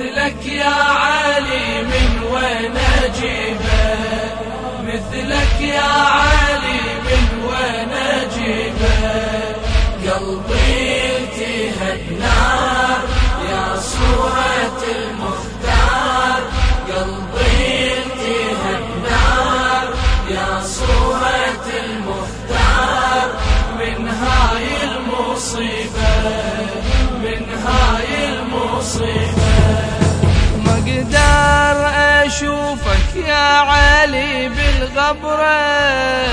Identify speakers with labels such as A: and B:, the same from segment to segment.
A: مثلك يا علي من وين اجيبه، مثلك يا علي من وين اجيبه، قلبي التهب نار يا صورة المختار، قلبي التهب نار يا صورة المختار، من هاي المصيبة من هاي المصيبة. ما اقدر اشوفك يا علي بالغبرة،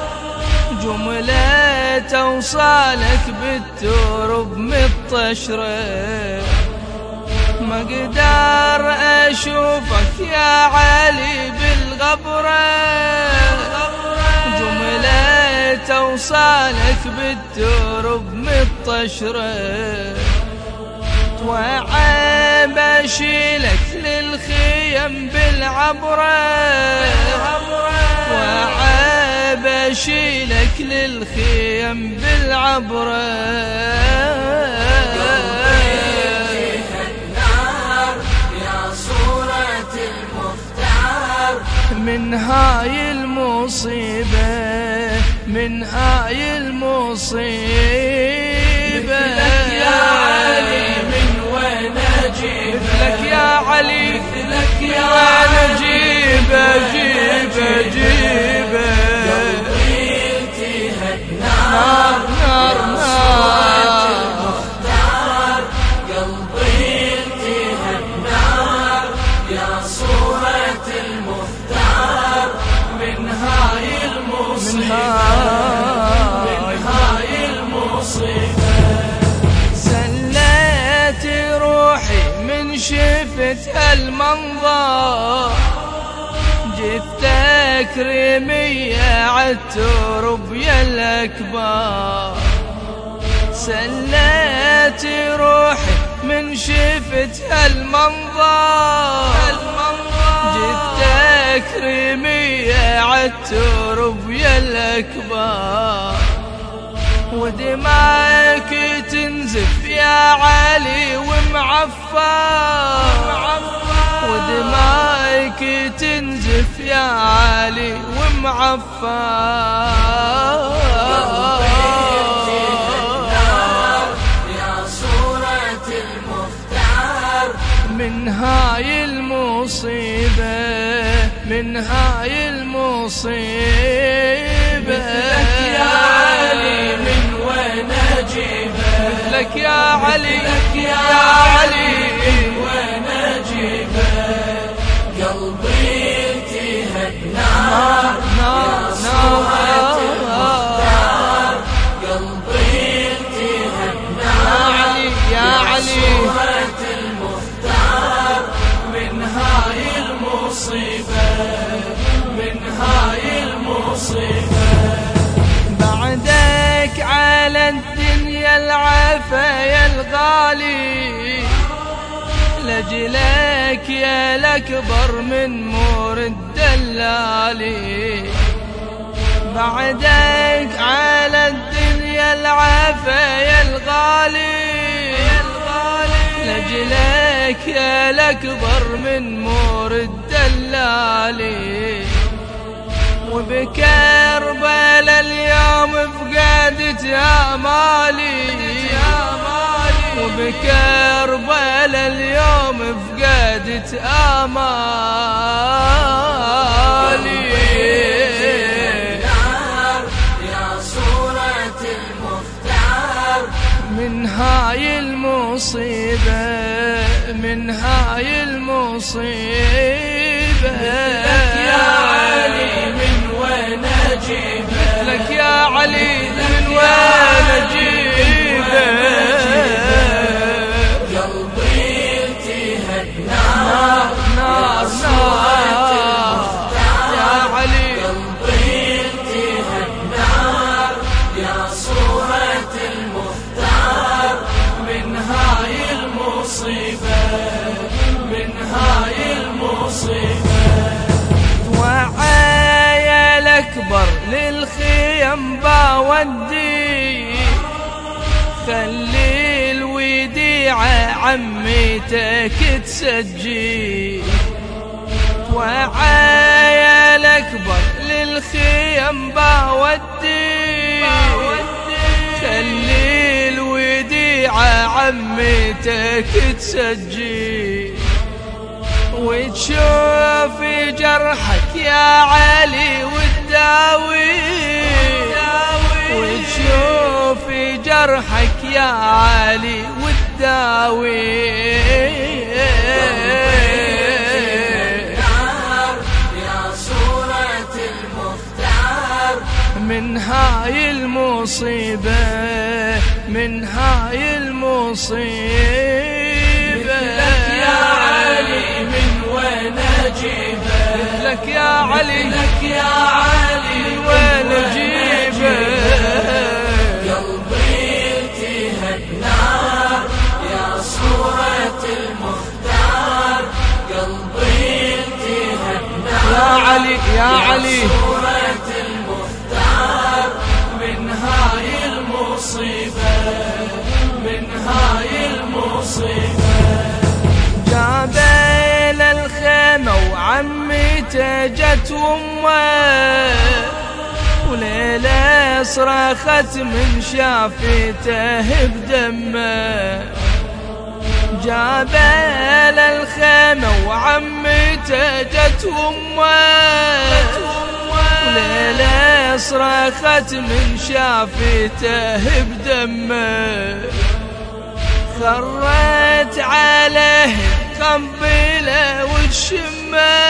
A: جملة توصالك بالترب مطشرة، ما اقدر اشوفك يا علي بالغبرة، جملة توصالك بالترب مطشرة، توعب اشيلك للخيم بالعبرة، توعب اشيلك للخيم بالعبرة، يا صورة المختار، من هاي المصيبة من هاي المصيبة. مثلك يا علي من وين اجيبه، مثلك يا علي مثلك يا وين اجيبه، جيبه جيبه، قلبي التهب نار نار نار المختار، قلبي التهب نار يا صورة المختار، من هاي المصيبة من هاي المصيبة. سليت روحي من شفت هالمنظر، جثتك رمية عالترب يا الأكبر، سليت روحي من شفت هالمنظر، جثتك رمية عالترب يا الأكبر، ودماك تنزف يا علي ومعفر، ودماك تنزف يا علي ومعفر، يا صورة المختار، من هاي المصيبة من هاي المصيبة. مثلك يا علي من وين اجيبه، مثلك يا علي مثلك يا علي من وين اجيبه، قلبي التهب نار يا صورة المختار، قلبي التهب نار يا صورة المختار، من هاي المصيبة من هاي المصيبة. بعدك على الدنيا العافية يا الغالي، لجلك يا الأكبر من مور الدلالي، بعدك على الدنيا العافية يا الغالي، لجلك يا الأكبر من مور الدلالي، وبكربل اليوم فقدت آمالي، وبكربل اليوم فقدت آمالي، يا صورة المختار، من هاي المصيبة من هاي المصيبة. مثلك يا علي من وين اجيبه، مثلك يا علي من وين اجيبه، قلبي التهب نار نار نار يا علي، قلبي التهب نار يا صورة المختار، من هاي المصيبة من هاي المصيبة. توعي الأكبر للخيم باودي، خلي الوديعة عميتك تسجي، وعيال اكبر للخيم باودي، خلي الوديعة عميتك تسجي، وتشوف جرحك يا علي وتداوي، وتشوف جرحك يا علي وتداوي.
B: يا صورة المختار
A: من هاي المصيبة، من هاي المصيبة،
B: لك يا علي من وين اجيبه،
A: لك يا علي،
B: لك يا علي
A: من وين اجيبه،
B: قلبي التهب نار يا صورة المختار، قلبي التهب نار
A: يا علي يا علي،
B: صورة المختار من هاي المصيبة، من هاي المصيبة.
A: جابل الخيمة وعميته جت وامه، وليلة صرخت من شافته بدمه، جابل الخيمة وعميته جت وامه، وليلة صرخت من شافته بدمه، خرت عليه قنبله وتشمه،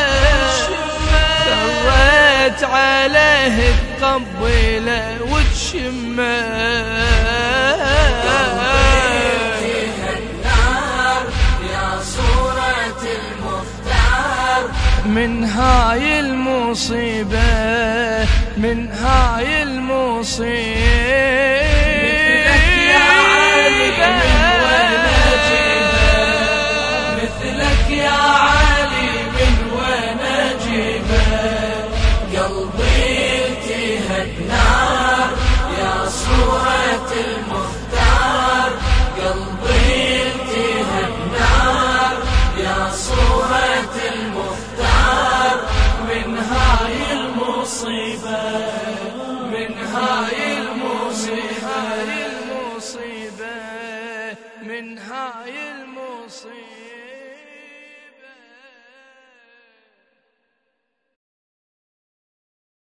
A: خرت عليه قنبله وتشمه،
B: يا صورة المختار
A: من هاي المصيبة، من هاي المصيبة.